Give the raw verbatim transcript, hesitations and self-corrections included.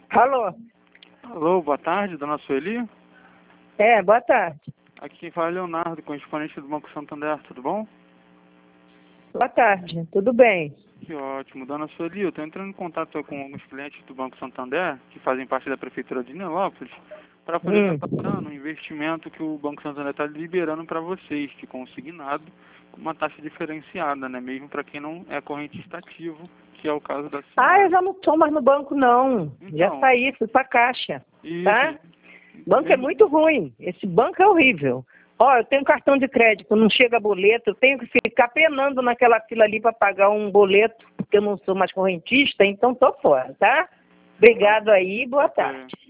Alô? Alô, boa tarde, dona Sueli. É, boa tarde. Aqui quem fala é Leonardo, correspondente do Banco Santander, tudo bom? Boa tarde, tudo bem? Que ótimo. Dona Sueli, eu estou entrando em contato com alguns clientes do Banco Santander, que fazem parte da Prefeitura de Nilópolis, para poder Hum. estar passando um investimento que o Banco Santander está liberando para vocês, de consignado, com uma taxa diferenciada, né? Mesmo para quem não é correntista ativo, que é o caso da senhora. Ah, eu já não estou mais no banco, não. Então, já saí, fui para a Caixa. Isso. Tá? Banco é muito ruim. Esse banco é horrível. Ó, eu tenho cartão de crédito, não chega boleto, eu tenho que ficar penando naquela fila ali para pagar um boleto, porque eu não sou mais correntista, então tô fora, tá? Obrigado aí, boa tarde.